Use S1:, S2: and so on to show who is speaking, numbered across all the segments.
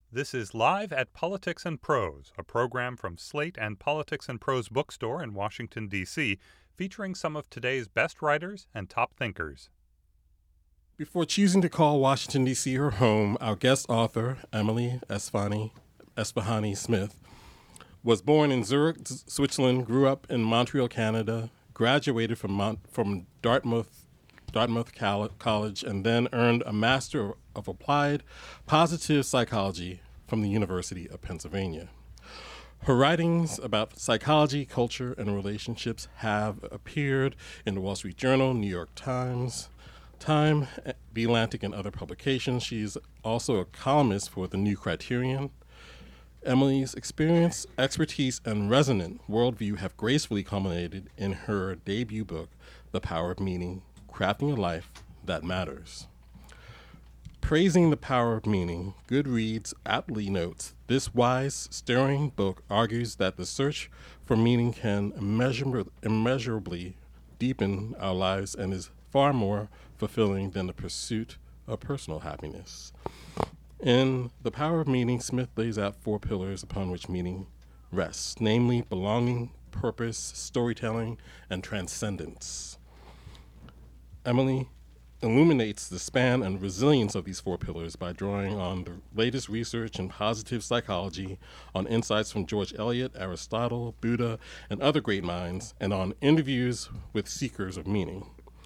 S1: This is Live at Politics and Prose, a program from Slate and Politics and Prose Bookstore in Washington, D.C., featuring some of today's best writers and top thinkers.
S2: Before choosing to call Washington, D.C. her home, our guest author, Emily Esfahani Smith, was born in Zurich, Switzerland, grew up in Montreal, Canada, graduated from Dartmouth College, and then earned a Master of Applied Positive Psychology from the University of Pennsylvania. Her writings about psychology, culture, and relationships have appeared in the Wall Street Journal, New York Times, Time, The Atlantic, and other publications. She's also a columnist for The New Criterion. Emily's experience, expertise, and resonant worldview have gracefully culminated in her debut book, The Power of Meaning, Crafting a Life That Matters. Praising the power of meaning, Goodreads aptly notes, this wise, stirring book argues that the search for meaning can immeasurably deepen our lives and is far more fulfilling than the pursuit of personal happiness. In The Power of Meaning, Smith lays out 4 pillars upon which meaning rests, namely belonging, purpose, storytelling, and transcendence. Emily illuminates the span and resilience of these 4 pillars by drawing on the latest research in positive psychology, on insights from George Eliot, Aristotle, Buddha, and other great minds, and on interviews with seekers of meaning.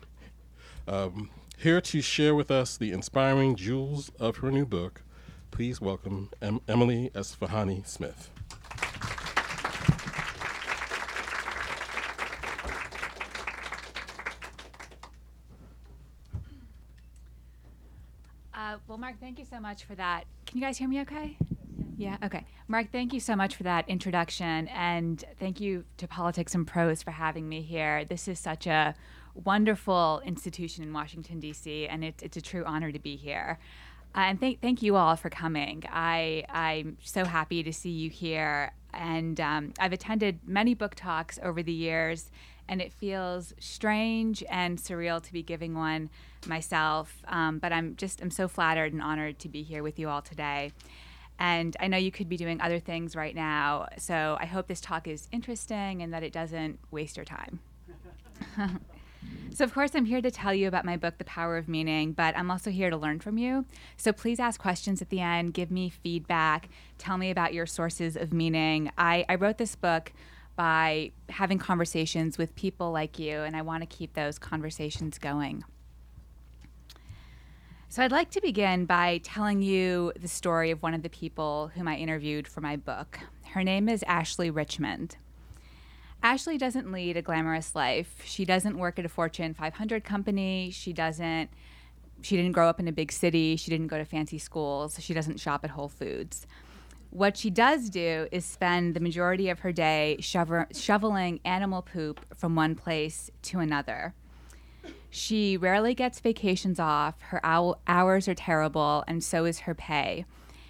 S2: Here to share with us the inspiring jewels of her new book, please welcome Emily Esfahani Smith.
S3: Well, Mark, thank you so much for that. Can you guys hear me okay? Yeah, okay. Mark, thank you so much for that introduction, and thank you to Politics and Prose for having me here. This is such a wonderful institution in Washington, D.C., and it's a true honor to be here. And thank you all for coming. I'm so happy to see you here, and I've attended many book talks over the years, and it feels strange and surreal to be giving one myself, but I'm so flattered and honored to be here with you all today. And I know you could be doing other things right now, so I hope this talk is interesting and that it doesn't waste your time. So, of course, I'm here to tell you about my book, The Power of Meaning, but I'm also here to learn from you. So please ask questions at the end, give me feedback, tell me about your sources of meaning. I wrote this book by having conversations with people like you, and I want to keep those conversations going. So I'd like to begin by telling you the story of one of the people whom I interviewed for my book. Her name is Ashley Richmond. Ashley doesn't lead a glamorous life. She doesn't work at a Fortune 500 company. She didn't grow up in a big city. She didn't go to fancy schools. She doesn't shop at Whole Foods. What she does do is spend the majority of her day shoveling animal poop from one place to another. She rarely gets vacations off. Her hours are terrible, and so is her pay.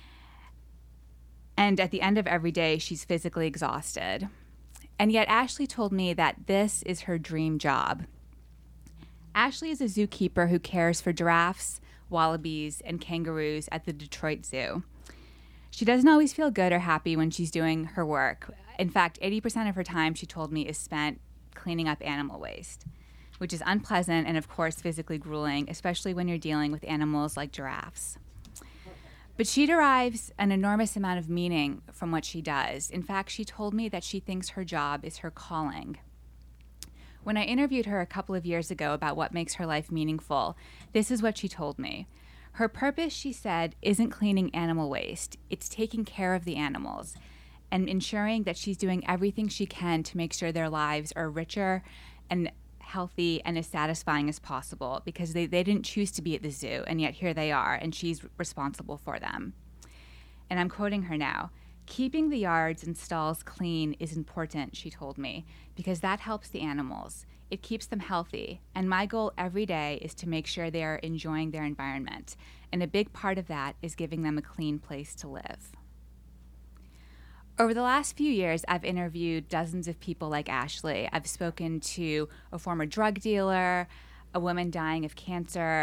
S3: And at the end of every day, she's physically exhausted. And yet Ashley told me that this is her dream job. Ashley is a zookeeper who cares for giraffes, wallabies, and kangaroos at the Detroit Zoo. She doesn't always feel good or happy when she's doing her work. In fact, 80% of her time, she told me, is spent cleaning up animal waste, which is unpleasant and, of course, physically grueling, especially when you're dealing with animals like giraffes. But she derives an enormous amount of meaning from what she does. In fact, she told me that she thinks her job is her calling. When I interviewed her a couple of years ago about what makes her life meaningful, this is what she told me. Her purpose, she said, isn't cleaning animal waste. It's taking care of the animals and ensuring that she's doing everything she can to make sure their lives are richer and healthy and as satisfying as possible, because they didn't choose to be at the zoo, and yet here they are, and she's responsible for them. And I'm quoting her now. Keeping the yards and stalls clean is important, she told me, because that helps the animals. It keeps them healthy, and my goal every day is to make sure they are enjoying their environment, and a big part of that is giving them a clean place to live. Over the last few years, I've interviewed dozens of people like Ashley. I've spoken to a former drug dealer, a woman dying of cancer,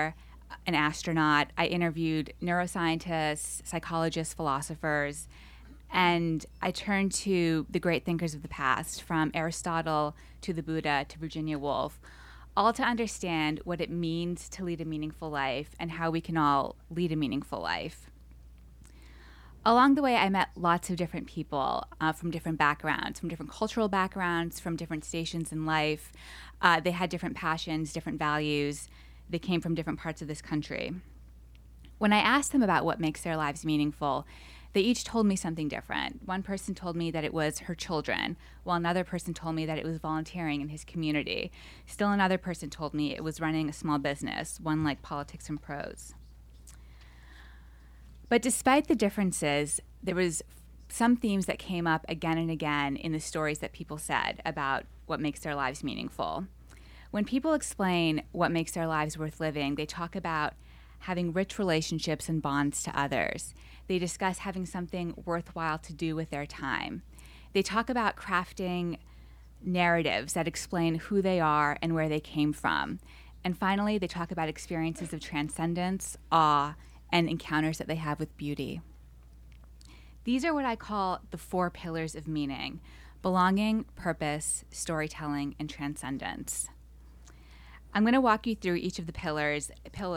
S3: an astronaut. I interviewed neuroscientists, psychologists, philosophers, and I turned to the great thinkers of the past, from Aristotle to the Buddha to Virginia Woolf, all to understand what it means to lead a meaningful life and how we can all lead a meaningful life. Along the way, I met lots of different people from different backgrounds, from different cultural backgrounds, from different stations in life. They had different passions, different values. They came from different parts of this country. When I asked them about what makes their lives meaningful, they each told me something different. One person told me that it was her children, while another person told me that it was volunteering in his community. Still another person told me it was running a small business, one like Politics and Prose. But despite the differences, there was some themes that came up again and again in the stories that people said about what makes their lives meaningful. When people explain what makes their lives worth living, they talk about having rich relationships and bonds to others. They discuss having something worthwhile to do with their time. They talk about crafting narratives that explain who they are and where they came from. And finally, they talk about experiences of transcendence, awe, and encounters that they have with beauty. These are what I call the 4 pillars of meaning: belonging, purpose, storytelling, and transcendence. I'm going to walk you through each of the pillars,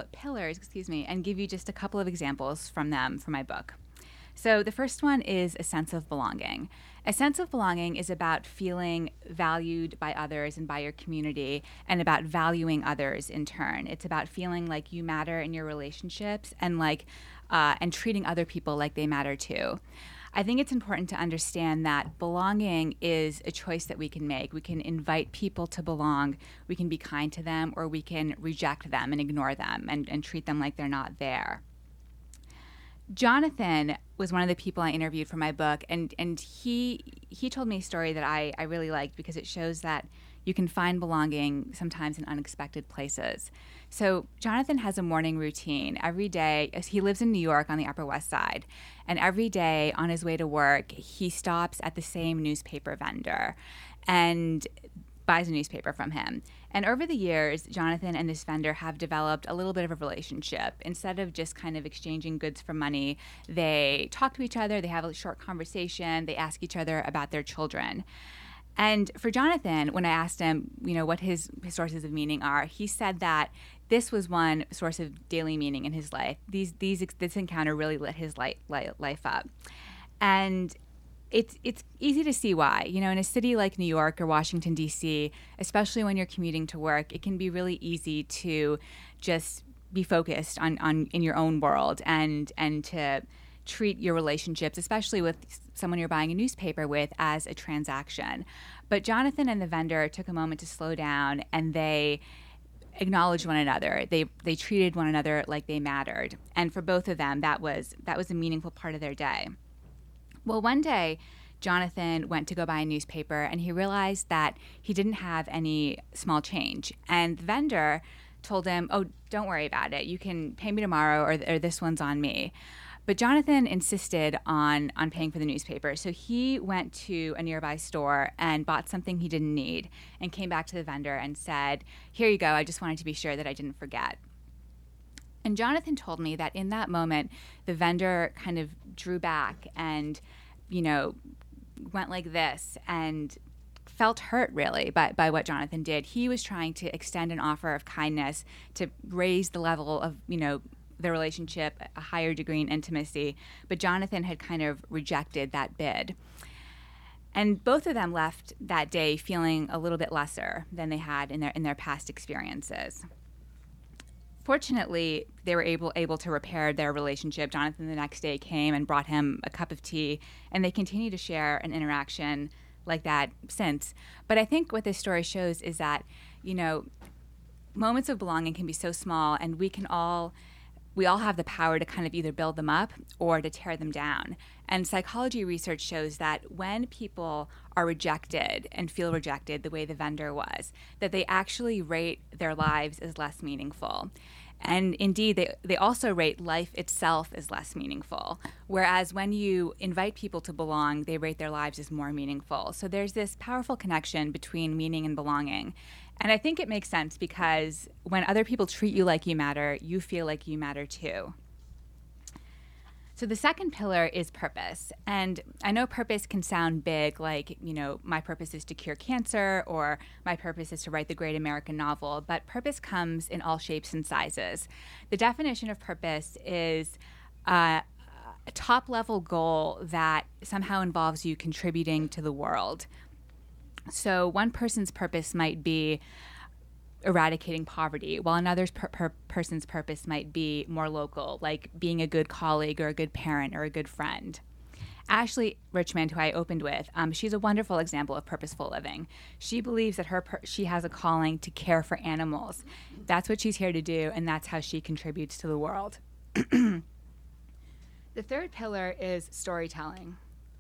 S3: and give you just a couple of examples from them from my book. So the first one is a sense of belonging. A sense of belonging is about feeling valued by others and by your community, and about valuing others in turn. It's about feeling like you matter in your relationships and treating other people like they matter too. I think it's important to understand that belonging is a choice that we can make. We can invite people to belong, we can be kind to them, or we can reject them and ignore them and treat them like they're not there. Jonathan was one of the people I interviewed for my book, and he told me a story that I really liked because it shows that you can find belonging sometimes in unexpected places. So Jonathan has a morning routine. Every day, he lives in New York on the Upper West Side, and every day on his way to work, he stops at the same newspaper vendor and buys a newspaper from him. And over the years, Jonathan and this vendor have developed a little bit of a relationship. Instead of just kind of exchanging goods for money, they talk to each other, they have a short conversation, they ask each other about their children. And for Jonathan, when I asked him, what his sources of meaning are, he said that this was one source of daily meaning in his life. This encounter really lit his life up. And it's easy to see why. In a city like New York or Washington, D.C., especially when you're commuting to work, it can be really easy to just be focused on in your own world and to treat your relationships, especially with someone you're buying a newspaper with, as a transaction. But Jonathan and the vendor took a moment to slow down, and they acknowledged one another. They treated one another like they mattered. And for both of them, that was a meaningful part of their day. Well, one day, Jonathan went to go buy a newspaper, and he realized that he didn't have any small change. And the vendor told him, "Oh, don't worry about it. You can pay me tomorrow, or this one's on me." But Jonathan insisted on paying for the newspaper. So he went to a nearby store and bought something he didn't need and came back to the vendor and said, "Here you go. I just wanted to be sure that I didn't forget." And Jonathan told me that in that moment, the vendor kind of drew back and, went like this and felt hurt, really, by what Jonathan did. He was trying to extend an offer of kindness to raise the level of, the relationship, a higher degree in intimacy, but Jonathan had kind of rejected that bid. And both of them left that day feeling a little bit lesser than they had in their past experiences. Fortunately, they were able to repair their relationship. Jonathan the next day came and brought him a cup of tea, and they continue to share an interaction like that since. But I think what this story shows is that, moments of belonging can be so small, and we all have the power to kind of either build them up or to tear them down. And psychology research shows that when people are rejected and feel rejected the way the vendor was, that they actually rate their lives as less meaningful. And indeed, they also rate life itself as less meaningful. Whereas when you invite people to belong, they rate their lives as more meaningful. So there's this powerful connection between meaning and belonging. And I think it makes sense because when other people treat you like you matter, you feel like you matter too. So the second pillar is purpose. And I know purpose can sound big, like, my purpose is to cure cancer, or my purpose is to write the great American novel, but purpose comes in all shapes and sizes. The definition of purpose is a top-level goal that somehow involves you contributing to the world. So one person's purpose might be eradicating poverty, while another person's purpose might be more local, like being a good colleague or a good parent or a good friend. Ashley Richmond, who I opened with, she's a wonderful example of purposeful living. She believes that she has a calling to care for animals. That's what she's here to do, and that's how she contributes to the world. The third pillar is storytelling.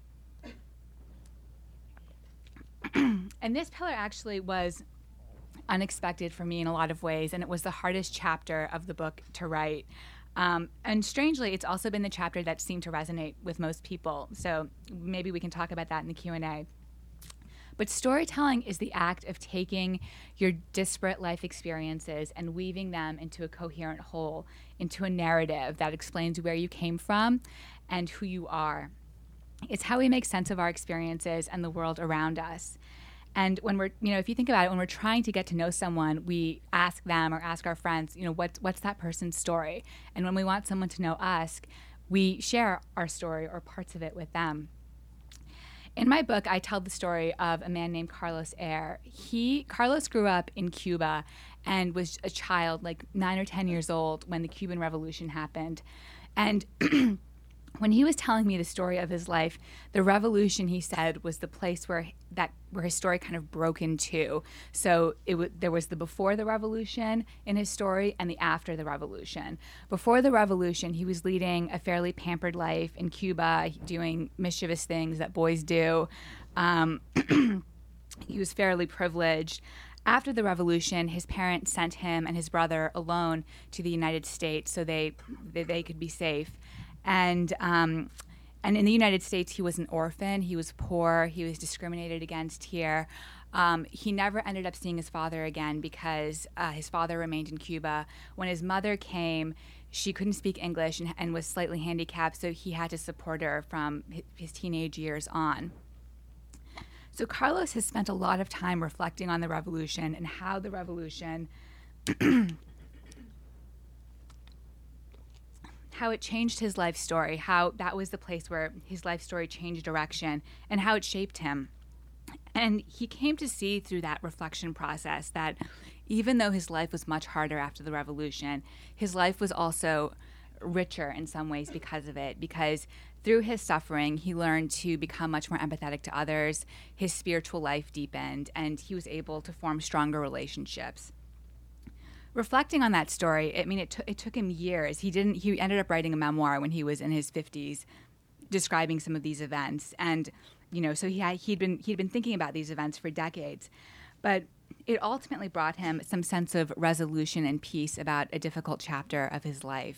S3: And this pillar actually was unexpected for me in a lot of ways, and it was the hardest chapter of the book to write. And strangely, it's also been the chapter that seemed to resonate with most people. So maybe we can talk about that in the Q&A. But storytelling is the act of taking your disparate life experiences and weaving them into a coherent whole, into a narrative that explains where you came from and who you are. It's how we make sense of our experiences and the world around us. And when we're, if you think about it, when we're trying to get to know someone, we ask them or ask our friends, what's that person's story? And when we want someone to know us, we share our story or parts of it with them. In my book, I tell the story of a man named Carlos Ayer. Carlos grew up in Cuba and was a child, like 9 or 10 years old, when the Cuban Revolution happened. And when he was telling me the story of his life, the revolution, he said, was the place where his story kind of broke in two. So there was the before the revolution in his story and the after the revolution. Before the revolution, he was leading a fairly pampered life in Cuba, doing mischievous things that boys do. He was fairly privileged. After the revolution, his parents sent him and his brother alone to the United States so they could be safe. And in the United States, he was an orphan. He was poor. He was discriminated against here. He never ended up seeing his father again because his father remained in Cuba. When his mother came, she couldn't speak English and was slightly handicapped, so he had to support her from his teenage years on. So Carlos has spent a lot of time reflecting on the revolution and how the revolution how it changed his life story, how that was the place where his life story changed direction, and how it shaped him. And he came to see through that reflection process that even though his life was much harder after the revolution, his life was also richer in some ways because of it, because through his suffering, he learned to become much more empathetic to others, his spiritual life deepened, and he was able to form stronger relationships. Reflecting on that story, I mean, it took him years. He ended up writing a memoir when he was in his 50s, describing some of these events, and so he'd been thinking about these events for decades, but it ultimately brought him some sense of resolution and peace about a difficult chapter of his life.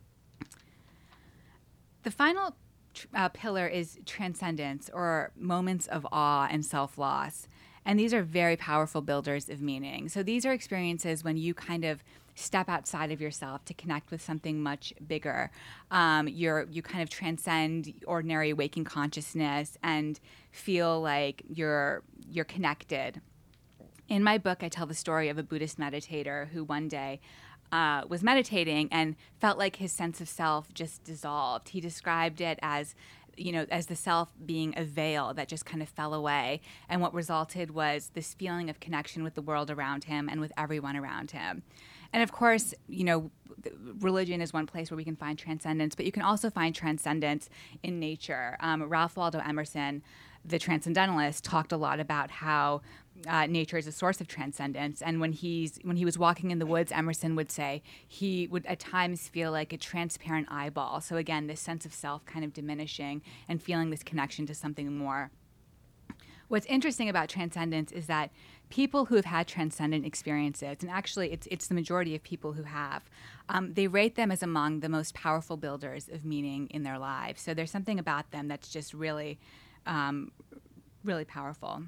S3: The final pillar is transcendence, or moments of awe and self-loss. And these are very powerful builders of meaning. So these are experiences when you kind of step outside of yourself to connect with something much bigger. You kind of transcend ordinary waking consciousness and feel like you're connected. In my book, I tell the story of a Buddhist meditator who one day was meditating and felt like his sense of self just dissolved. He described it as the self being a veil that just kind of fell away. And what resulted was this feeling of connection with the world around him and with everyone around him. And of course, religion is one place where we can find transcendence, but you can also find transcendence in nature. Ralph Waldo Emerson, the transcendentalist, talked a lot about how nature is a source of transcendence. And when he was walking in the woods, Emerson would say he would at times feel like a transparent eyeball. So again, this sense of self kind of diminishing and feeling this connection to something more. What's interesting about transcendence is that people who have had transcendent experiences, and actually it's the majority of people who have, they rate them as among the most powerful builders of meaning in their lives. So there's something about them that's just really, really powerful.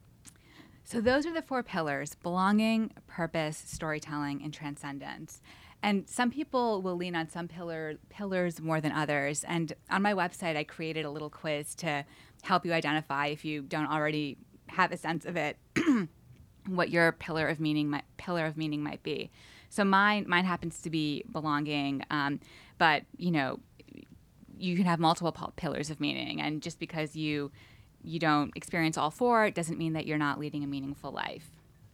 S3: So those are the 4 pillars: belonging, purpose, storytelling, and transcendence. And some people will lean on some pillars more than others. And on my website, I created a little quiz to help you identify, if you don't already have a sense of it, what your pillar of meaning might be. So mine happens to be belonging, but you can have multiple pillars of meaning. And just because you don't experience all 4, it doesn't mean that you're not leading a meaningful life.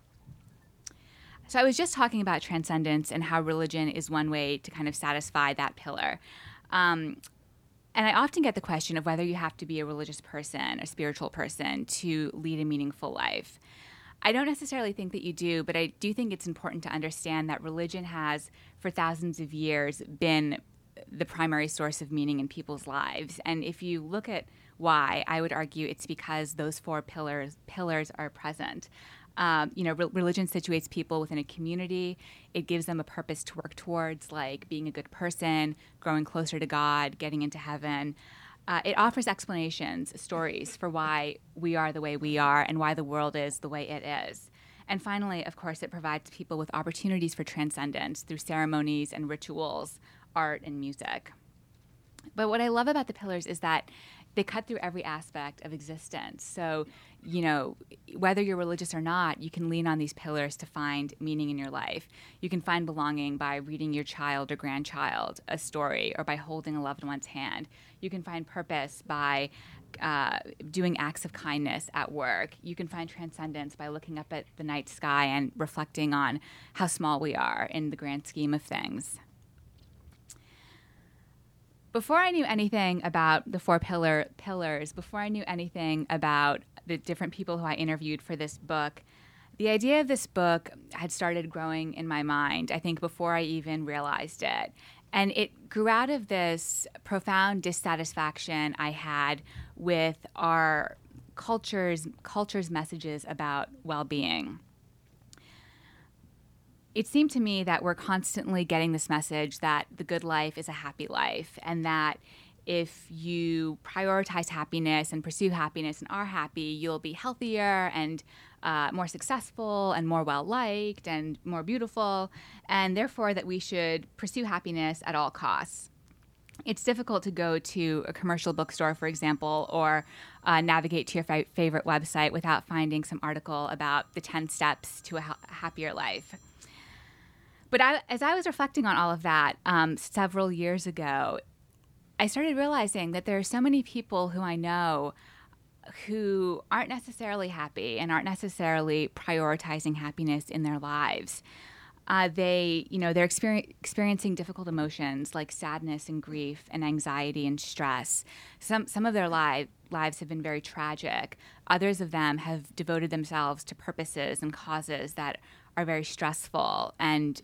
S3: So I was just talking about transcendence and how religion is one way to kind of satisfy that pillar. And I often get the question of whether you have to be a religious person, a spiritual person, to lead a meaningful life. I don't necessarily think that you do, but I do think it's important to understand that religion has, for thousands of years, been the primary source of meaning in people's lives. And if you look at why, I would argue it's because those 4 pillars are present. Religion situates people within a community. It gives them a purpose to work towards, like being a good person, growing closer to God, getting into heaven. It offers explanations, stories for why we are the way we are and why the world is the way it is. And finally, of course, it provides people with opportunities for transcendence through ceremonies and rituals, art and music. But what I love about the pillars is that they cut through every aspect of existence. So, whether you're religious or not, you can lean on these pillars to find meaning in your life. You can find belonging by reading your child or grandchild a story, or by holding a loved one's hand. You can find purpose by doing acts of kindness at work. You can find transcendence by looking up at the night sky and reflecting on how small we are in the grand scheme of things. Before I knew anything about the 4 pillars, before I knew anything about the different people who I interviewed for this book, the idea of this book had started growing in my mind, I think, before I even realized it. And it grew out of this profound dissatisfaction I had with our culture's messages about well-being. It seemed to me that we're constantly getting this message that the good life is a happy life, and that if you prioritize happiness and pursue happiness and are happy, you'll be healthier and more successful and more well-liked and more beautiful, and therefore that we should pursue happiness at all costs. It's difficult to go to a commercial bookstore, for example, or navigate to your favorite website without finding some article about the 10 steps to a happier life. But as I was reflecting on all of that several years ago, I started realizing that there are so many people who I know who aren't necessarily happy and aren't necessarily prioritizing happiness in their lives. They're experiencing difficult emotions like sadness and grief and anxiety and stress. Some of their lives have been very tragic. Others of them have devoted themselves to purposes and causes that are very stressful and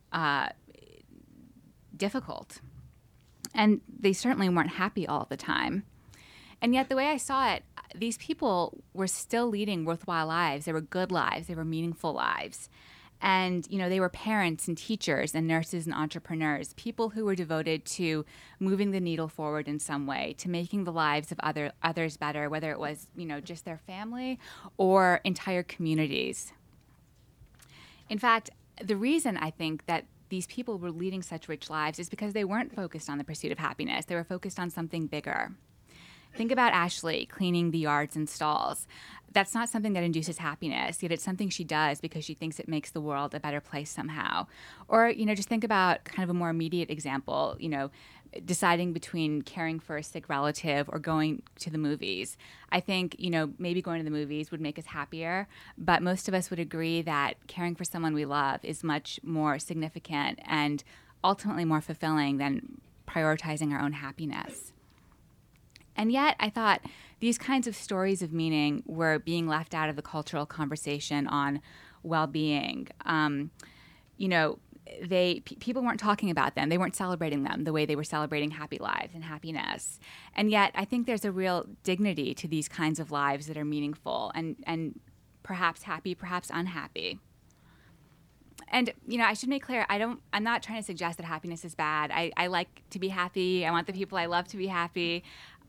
S3: difficult. And they certainly weren't happy all the time. And yet the way I saw it, these people were still leading worthwhile lives. They were good lives. They were meaningful lives. And, they were parents and teachers and nurses and entrepreneurs, people who were devoted to moving the needle forward in some way, to making the lives of others better, whether it was, just their family or entire communities. In fact, the reason I think that these people were leading such rich lives is because they weren't focused on the pursuit of happiness. They were focused on something bigger. Think about Ashley cleaning the yards and stalls. That's not something that induces happiness, yet it's something she does because she thinks it makes the world a better place somehow. Or, just think about kind of a more immediate example, deciding between caring for a sick relative or going to the movies. I think, maybe going to the movies would make us happier, but most of us would agree that caring for someone we love is much more significant and ultimately more fulfilling than prioritizing our own happiness. And yet, I thought these kinds of stories of meaning were being left out of the cultural conversation on well-being. people weren't talking about them. They weren't celebrating them the way they were celebrating happy lives and happiness. And yet I think there's a real dignity to these kinds of lives that are meaningful and perhaps happy, perhaps unhappy. And, I should make clear, I'm not trying to suggest that happiness is bad. I like to be happy. I want the people I love to be happy.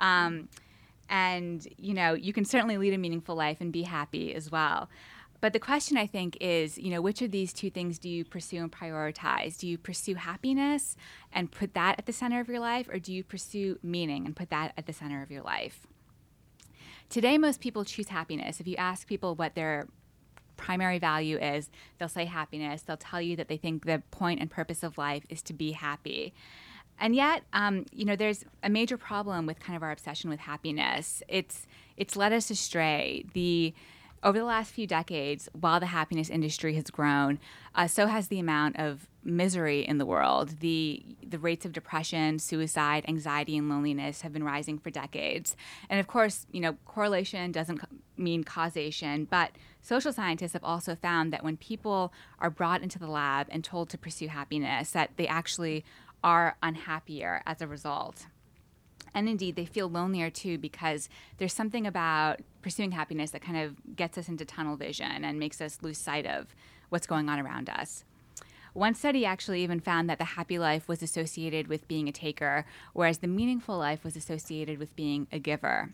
S3: And, you can certainly lead a meaningful life and be happy as well. But the question, I think, is, which of these two things do you pursue and prioritize? Do you pursue happiness and put that at the center of your life, or do you pursue meaning and put that at the center of your life? Today, most people choose happiness. If you ask people what their primary value is, they'll say happiness. They'll tell you that they think the point and purpose of life is to be happy. And yet, there's a major problem with kind of our obsession with happiness. It's led us astray. Over the last few decades, while the happiness industry has grown, so has the amount of misery in the world. The rates of depression, suicide, anxiety, and loneliness have been rising for decades. And of course, correlation doesn't mean causation, but social scientists have also found that when people are brought into the lab and told to pursue happiness, that they actually are unhappier as a result. And indeed, they feel lonelier too, because there's something about pursuing happiness that kind of gets us into tunnel vision and makes us lose sight of what's going on around us. One study actually even found that the happy life was associated with being a taker, whereas the meaningful life was associated with being a giver.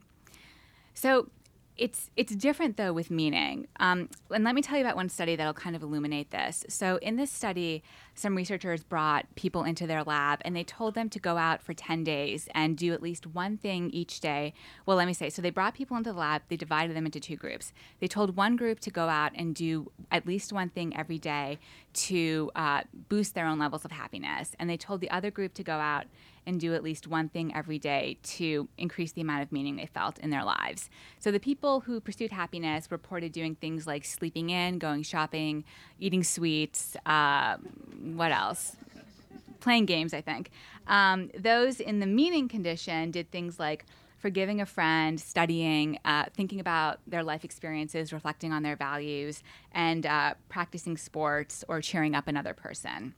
S3: So it's different, though, with meaning. And let me tell you about one study that'll kind of illuminate this. So in this study, some researchers brought people into their lab, and they told them to go out for 10 days and do at least one thing each day. Well, let me say, so they brought people into the lab. They divided them into two groups. They told one group to go out and do at least one thing every day to boost their own levels of happiness. And they told the other group to go out and do at least one thing every day to increase the amount of meaning they felt in their lives. So the people who pursued happiness reported doing things like sleeping in, going shopping, eating sweets, what else? Playing games, I think. Those in the meaning condition did things like forgiving a friend, studying, thinking about their life experiences, reflecting on their values, and practicing sports or cheering up another person.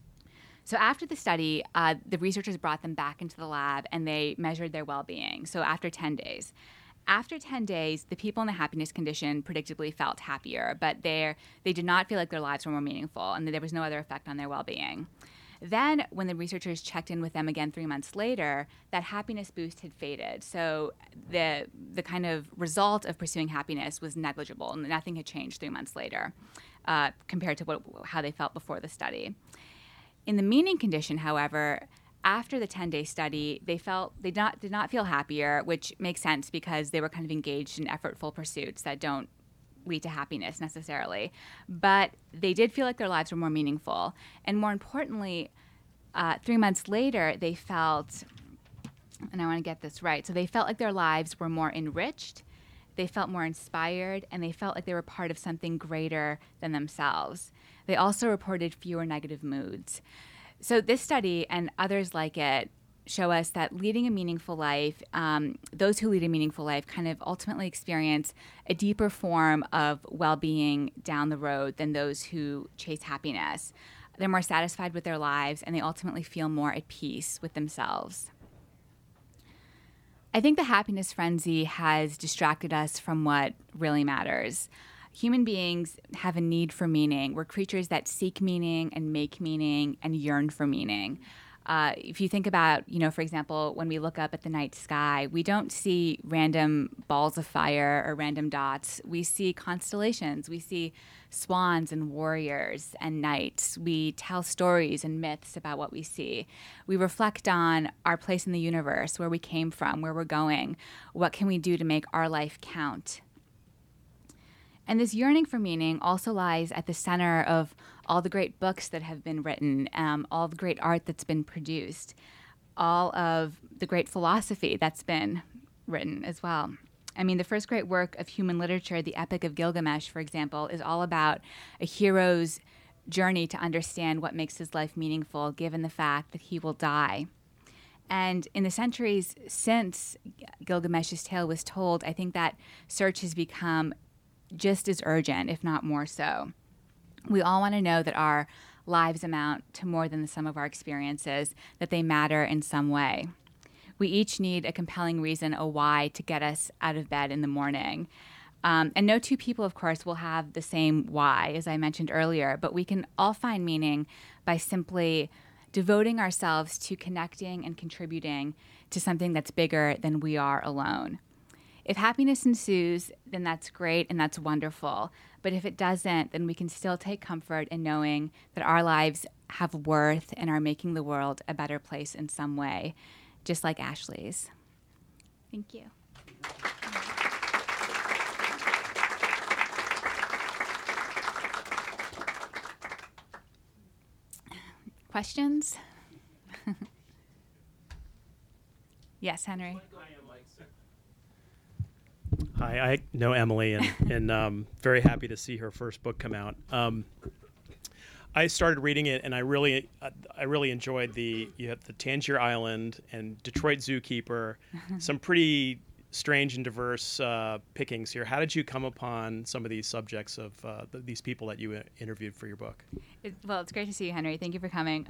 S3: So after the study, the researchers brought them back into the lab and they measured their well-being. So after 10 days. After 10 days, the people in the happiness condition predictably felt happier, but they did not feel like their lives were more meaningful and there was no other effect on their well-being. Then when the researchers checked in with them again 3 months later, that happiness boost had faded. So the kind of result of pursuing happiness was negligible and nothing had changed 3 months later compared to how they felt before the study. In the meaning condition, however, after the 10-day study, they did not feel happier, which makes sense because they were kind of engaged in effortful pursuits that don't lead to happiness necessarily. But they did feel like their lives were more meaningful. And more importantly, 3 months later, they felt, and I want to get this right, so they felt like their lives were more enriched, they felt more inspired, and they felt like they were part of something greater than themselves. They also reported fewer negative moods. So this study and others like it show us that leading a meaningful life, those who lead a meaningful life kind of ultimately experience a deeper form of well-being down the road than those who chase happiness. They're more satisfied with their lives, and they ultimately feel more at peace with themselves. I think the happiness frenzy has distracted us from what really matters. Human beings have a need for meaning. We're creatures that seek meaning and make meaning and yearn for meaning. If you think about, for example, when we look up at the night sky, we don't see random balls of fire or random dots. We see constellations. We see swans and warriors and knights. We tell stories and myths about what we see. We reflect on our place in the universe, where we came from, where we're going. What can we do to make our life count? And this yearning for meaning also lies at the center of all the great books that have been written, all the great art that's been produced, all of the great philosophy that's been written as well. I mean, the first great work of human literature, the Epic of Gilgamesh, for example, is all about a hero's journey to understand what makes his life meaningful, given the fact that he will die. And in the centuries since Gilgamesh's tale was told, I think that search has become just as urgent, if not more so. We all want to know that our lives amount to more than the sum of our experiences, that they matter in some way. We each need a compelling reason, a why, to get us out of bed in the morning. And no two people, of course, will have the same why, as I mentioned earlier, but we can all find meaning by simply devoting ourselves to connecting and contributing to something that's bigger than we are alone. If happiness ensues, then that's great and that's wonderful. But if it doesn't, then we can still take comfort in knowing that our lives have worth and are making the world a better place in some way, just like Ashley's. Thank you. Questions? Yes, Henry.
S4: Hi, I know Emily, and very happy to see her first book come out. I started reading it, and I really enjoyed you have the Tangier Island and Detroit Zookeeper, some pretty strange and diverse pickings here. How did you come upon some of these subjects of these people that you interviewed for your book?
S3: Well, it's great to see you, Henry. Thank you for coming.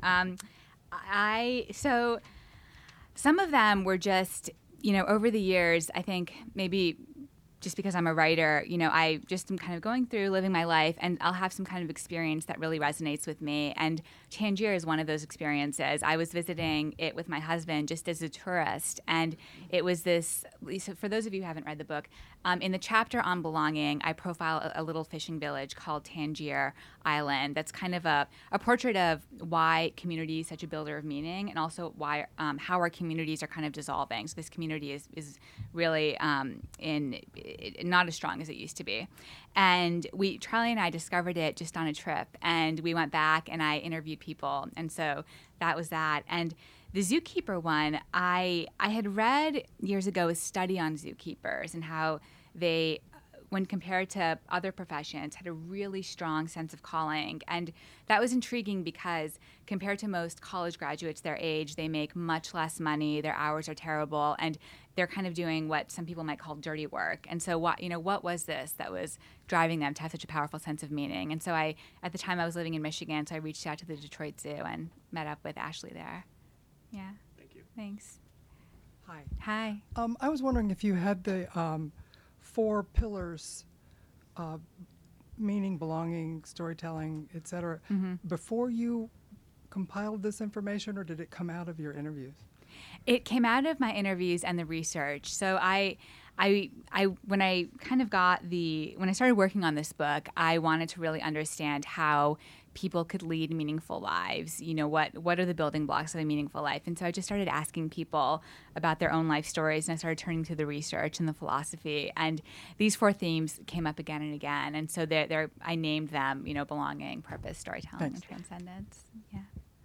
S3: So some of them were just, over the years, I think maybe just because I'm a writer, I just am kind of going through living my life, and I'll have some kind of experience that really resonates with me. And Tangier is one of those experiences. I was visiting it with my husband just as a tourist, and it was this. So for those of you who haven't read the book, in the chapter on belonging, I profile a little fishing village called Tangier Island. That's kind of a portrait of why community is such a builder of meaning, and also why how our communities are kind of dissolving. So this community is really not as strong as it used to be. And Charlie and I discovered it just on a trip, and we went back and I interviewed people. And so that was that. And the zookeeper one, I had read years ago a study on zookeepers and how they, when compared to other professions, had a really strong sense of calling. And that was intriguing because compared to most college graduates their age, they make much less money, their hours are terrible, and they're kind of doing what some people might call dirty work. And so what was this that was driving them to have such a powerful sense of meaning? And so at the time I was living in Michigan, so I reached out to the Detroit Zoo and met up with Ashley there. Yeah.
S4: Thank you.
S3: Thanks.
S5: Hi.
S3: Hi.
S5: I was wondering if you had the 4 pillars, meaning, belonging, storytelling, etc., before you compiled this information, or did it come out of your interviews?
S3: It came out of my interviews and the research. So when I started working on this book, I wanted to really understand how people could lead meaningful lives. What are the building blocks of a meaningful life? And so I just started asking people about their own life stories, and I started turning to the research and the philosophy. And these 4 themes came up again and again. And so I named them, belonging, purpose, storytelling,
S5: Thanks.
S3: and transcendence. Yeah.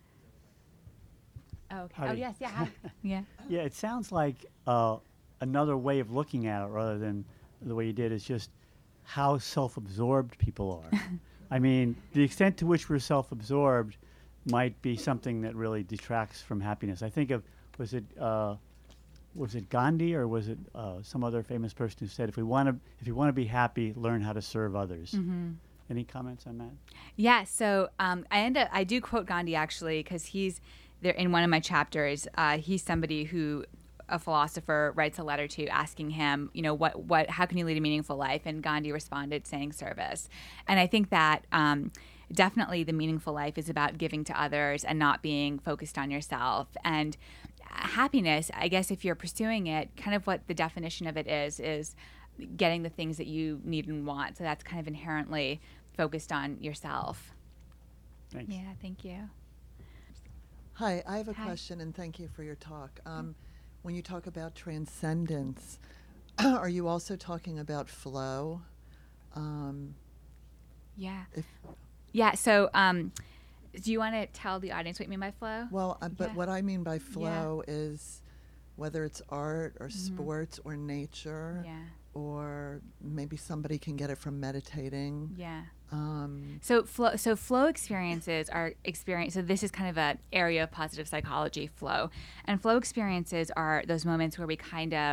S3: Oh, okay.
S6: Howdy.
S3: Oh, yes. Yeah. Hi. Yeah.
S6: Yeah, it sounds like another way of looking at it rather than the way you did is just how self-absorbed people are. I mean, the extent to which we're self-absorbed might be something that really detracts from happiness. I think of, was it Gandhi or was it some other famous person who said, if you want to be happy, learn how to serve others. Mm-hmm. Any comments on that?
S3: Yeah. So I do quote Gandhi actually because he's there in one of my chapters. He's somebody who a philosopher writes a letter to asking him, how can you lead a meaningful life? And Gandhi responded saying service. And I think that definitely the meaningful life is about giving to others and not being focused on yourself. And happiness, I guess if you're pursuing it, kind of what the definition of it is getting the things that you need and want. So that's kind of inherently focused on yourself.
S6: Thanks.
S3: Yeah, thank you.
S7: Hi, I have a
S3: Hi.
S7: question, and thank you for your talk. When you talk about transcendence, are you also talking about flow?
S3: Yeah.
S7: If,
S3: Yeah, so do you want to tell the audience what you mean by flow?
S7: well, but
S3: Yeah.
S7: what I mean by flow is whether it's art or sports or nature,
S3: Yeah,
S7: or maybe somebody can get it from meditating.
S3: yeah.
S7: Um,
S3: So flow experiences are So this is kind of an area of positive psychology, flow. And flow experiences are those moments where we kind of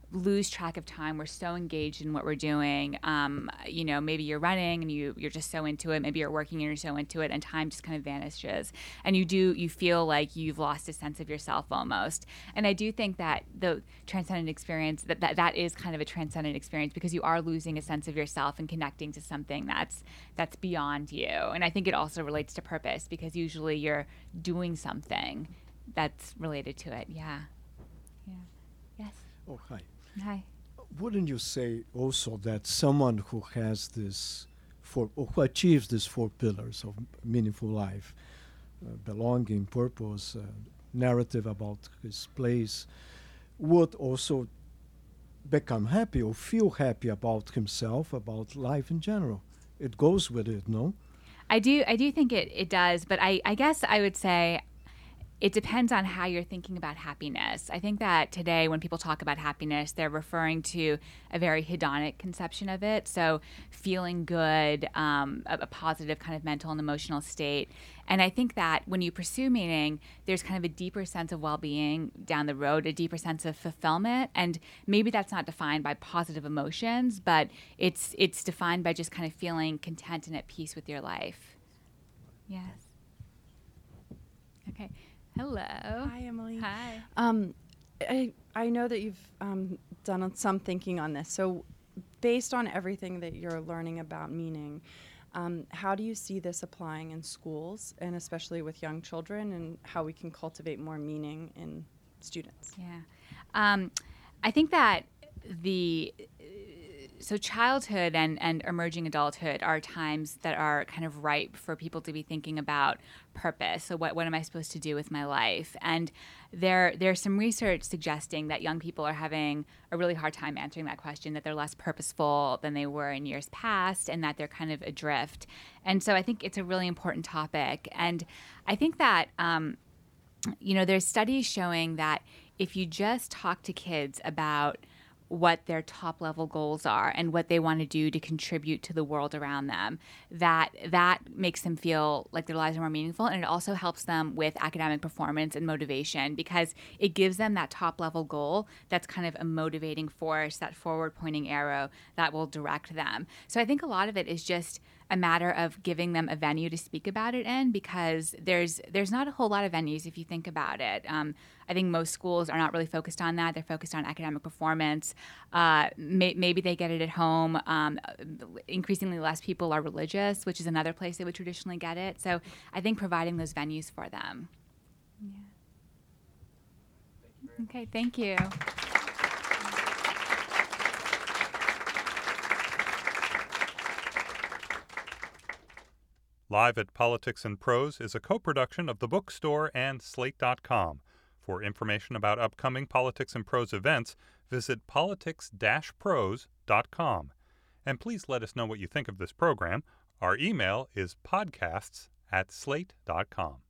S3: lose track of time. We're so engaged in what we're doing. Maybe you're running and you're just so into it. Maybe you're working and you're so into it, and time just kind of vanishes. And you feel like you've lost a sense of yourself almost. And I do think that the transcendent experience, that is kind of a transcendent experience, because you are losing a sense of yourself and connecting to something that's beyond you. And I think it also relates to purpose, because usually you're doing something that's related to it. Yeah. Yes.
S8: Oh, hi.
S3: Hi.
S8: Wouldn't you say also that someone who has who achieves these 4 pillars of meaningful life, belonging, purpose, narrative about his place, would also become happy or feel happy about himself, about life in general? It goes with it, no?
S3: I do think it does, but I guess I would say it depends on how you're thinking about happiness. I think that today when people talk about happiness, they're referring to a very hedonic conception of it. So feeling good, a positive kind of mental and emotional state. And I think that when you pursue meaning, there's kind of a deeper sense of well-being down the road, a deeper sense of fulfillment. And maybe that's not defined by positive emotions, but it's defined by just kind of feeling content and at peace with your life. Yes. Okay. Hello.
S9: Hi, Emily.
S3: Hi.
S9: I know that you've done some thinking on this. So based on everything that you're learning about meaning, how do you see this applying in schools, and especially with young children, and how we can cultivate more meaning in students?
S3: Yeah. I think that so childhood and emerging adulthood are times that are kind of ripe for people to be thinking about purpose. So what am I supposed to do with my life? And there's some research suggesting that young people are having a really hard time answering that question, that they're less purposeful than they were in years past, and that they're kind of adrift. And so I think it's a really important topic. And I think that, there's studies showing that if you just talk to kids about what their top level goals are and what they want to do to contribute to the world around them, that makes them feel like their lives are more meaningful. And it also helps them with academic performance and motivation, because it gives them that top level goal that's kind of a motivating force, that forward pointing arrow that will direct them. So I think a lot of it is just a matter of giving them a venue to speak about it in, because there's not a whole lot of venues if you think about it. I think most schools are not really focused on that. They're focused on academic performance. Maybe they get it at home. Increasingly less people are religious, which is another place they would traditionally get it. So I think providing those venues for them. Yeah. Okay, thank you.
S1: Live at Politics and Prose is a co-production of The Bookstore and Slate.com. For information about upcoming Politics and Prose events, visit politics-prose.com. And please let us know what you think of this program. Our email is podcasts@slate.com.